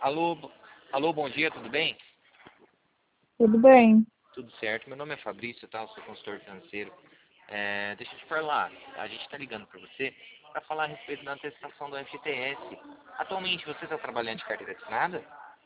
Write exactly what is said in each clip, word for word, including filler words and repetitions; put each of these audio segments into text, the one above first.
Alô, bo- alô, bom dia, tudo bem? Tudo bem. Tudo certo. Meu nome é Fabrício, tá? Eu sou consultor financeiro. É, deixa eu te falar, a gente está ligando para você para falar a respeito da antecipação do F T S. Atualmente você está trabalhando de carteira assinada?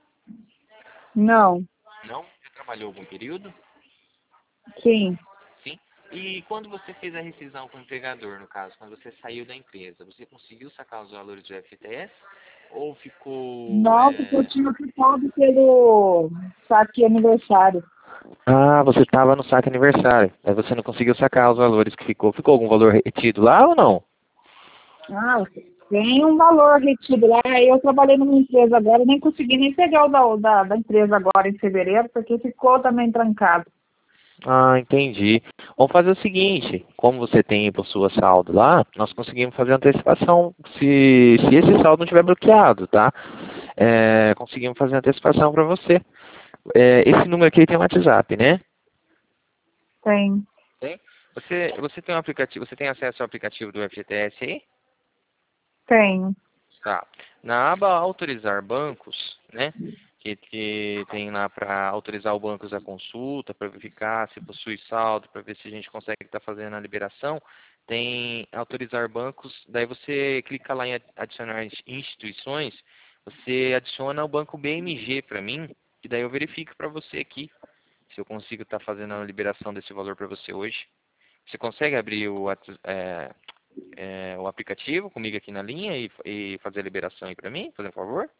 Não. Não? Já trabalhou algum período? Sim. Sim. E quando você fez a rescisão com o empregador, no caso, quando você saiu da empresa, você conseguiu sacar os valores do F T S? Ou ficou... Não, porque eu É... tinha ficado pelo saque aniversário. Ah, você estava no saque aniversário. Aí você não conseguiu sacar os valores que ficou. Ficou algum valor retido lá ou não? Ah, tem um valor retido lá. Eu trabalhei numa empresa agora, nem consegui nem pegar o da, da, da empresa agora em fevereiro, porque ficou também trancado. Ah, entendi. Vamos fazer o seguinte, como você tem por sua saldo lá, nós conseguimos fazer antecipação, se, se esse saldo não estiver bloqueado, tá? É, conseguimos fazer antecipação para você. É, esse número aqui tem um WhatsApp, né? Tem. Tem. Você, você tem um aplicativo, você tem acesso ao aplicativo do F G T S aí? Tenho. Tá. Na aba autorizar bancos, né? Que, que tem lá para autorizar o banco a consulta, para verificar se possui saldo, para ver se a gente consegue estar fazendo a liberação. Tem autorizar bancos, daí você clica lá em adicionar instituições, você adiciona o banco B M G para mim, que daí eu verifico para você aqui se eu consigo estar fazendo a liberação desse valor para você hoje. Você consegue abrir o, Whats- é, é, o aplicativo comigo aqui na linha e, e fazer a liberação aí para mim, por favor?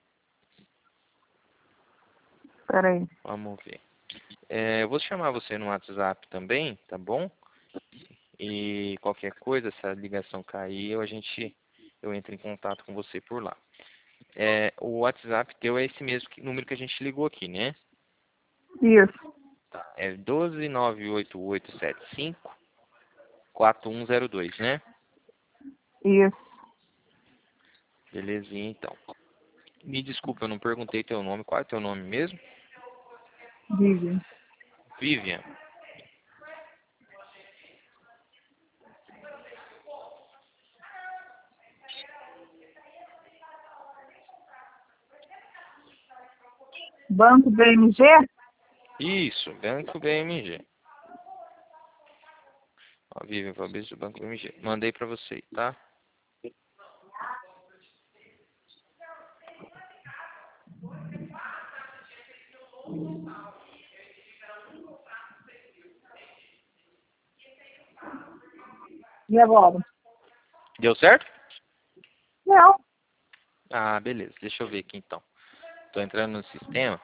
Peraí. Vamos ver. É, eu vou chamar você no WhatsApp também, tá bom? E qualquer coisa, se a ligação cair, eu, a gente, eu entro em contato com você por lá. É, o WhatsApp teu é esse mesmo que- número que a gente ligou aqui, né? Isso. Tá. É doze nove oito oito sete cinco quatro um zero dois, né? Isso. Belezinha, então. Me desculpa, eu não perguntei teu nome. Qual é teu nome mesmo? Vive. Vivian. Banco B M G? Isso, Banco B M G. Ó, Vivian Fabrício do Banco B M G. Mandei pra você, tá? E agora? Deu certo? Não. Ah, beleza. Deixa eu ver aqui então. Tô entrando no sistema.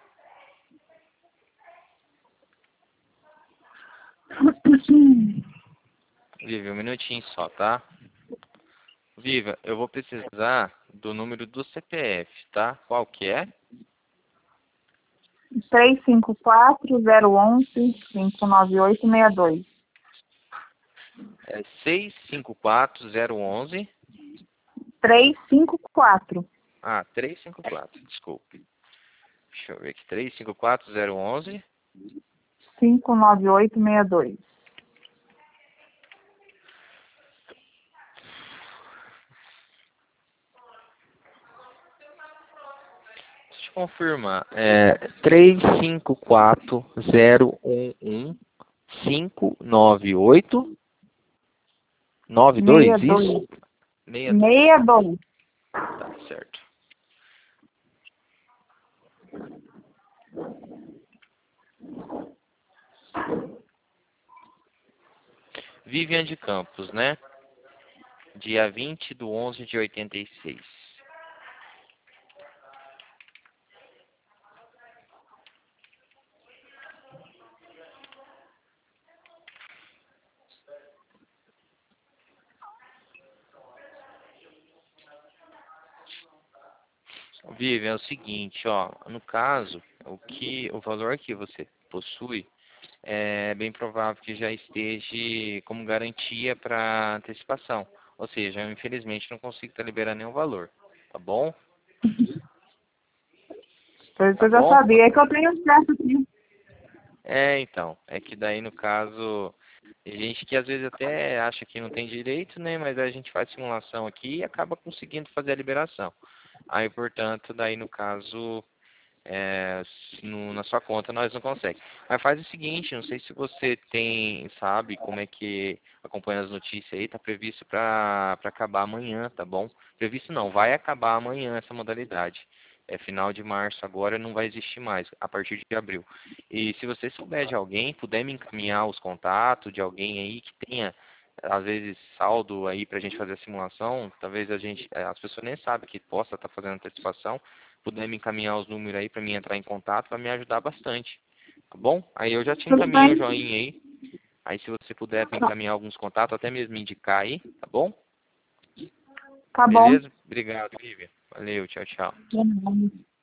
Vivian, um minutinho só, tá? Viva, eu vou precisar do número do C P F, tá? Qual que é? três cinco quatro, zero um um, cinco nove oito seis dois. É seis cinco quatro zero um um. três cinco quatro. Ah, trezentos e cinquenta e quatro, desculpe. Deixa eu ver aqui. trezentos e cinquenta e quatro zero um um. cinco nove oito seis dois. Deixa eu confirmar. É trezentos e cinquenta e quatro zero um um cinco nove oito nove dois, seis dois. isso? sessenta e dois. seis dois. Tá certo. Vivian de Campos, né? Dia vinte de onze de oitenta e seis. Vivian, é o seguinte, ó. No caso, o que, o valor que você possui é bem provável que já esteja como garantia para antecipação. Ou seja, eu infelizmente não consigo estar liberando nenhum valor. Tá bom? Coisa que Tá eu já bom? sabia. É que eu tenho acesso aqui. É, então. É que daí, no caso, tem gente que às vezes até acha que não tem direito, né? Mas a gente faz simulação aqui e acaba conseguindo fazer a liberação. Aí, portanto, daí no caso, é, no, na sua conta nós não conseguimos. Mas faz o seguinte, não sei se você tem, sabe, como é que acompanha as notícias aí, tá previsto para acabar amanhã, tá bom? Previsto não, vai acabar amanhã essa modalidade. É final de março agora, não vai existir mais, a partir de abril. E se você souber de alguém, puder me encaminhar os contatos de alguém aí que tenha, às vezes, saldo aí para a gente fazer a simulação, talvez a gente, as pessoas nem sabem que possa estar fazendo antecipação, puder me encaminhar os números aí para mim entrar em contato, vai me ajudar bastante, tá bom? Aí eu já te Tudo encaminhei o bem? joinha aí, aí se você puder me encaminhar alguns contatos, até mesmo me indicar aí, tá bom? Tá bom. Beleza? Obrigado, Vivian. Valeu, tchau, tchau. De nada.